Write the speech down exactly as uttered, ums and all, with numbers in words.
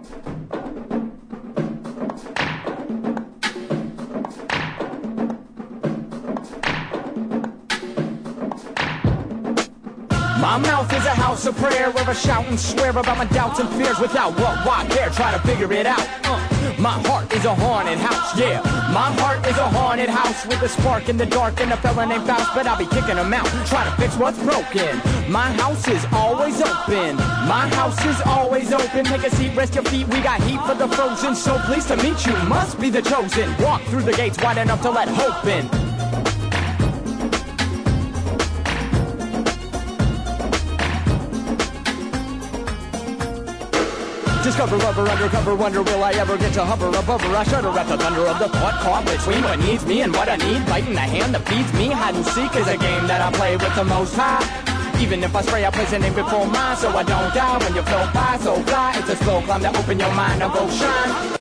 My mouth is a house of prayer where I shout and swear about my doubts and fears without what, why, care, try to figure it out. Uh, my heart is a haunted house, yeah. My heart is a haunted house with a spark in the dark and a fella named Faust, but I'll be kicking him out, trying to fix what's broken. My house is always open. My house is always open. Take a seat, rest your feet. We got heat for the frozen, so pleased to meet you. Must be the chosen. Walk through the gates wide enough to let hope in. Discover, rubber, undercover, wonder will I ever get to hover above her? I shudder at the thunder of the thought caught between what needs me and what I need. Biting the hand that feeds me. Hide and seek is a game that I play with the most high. Even if I spray, I place a name before mine, so I don't die when you float by. So fly, it's a slow climb to open your mind and go shine.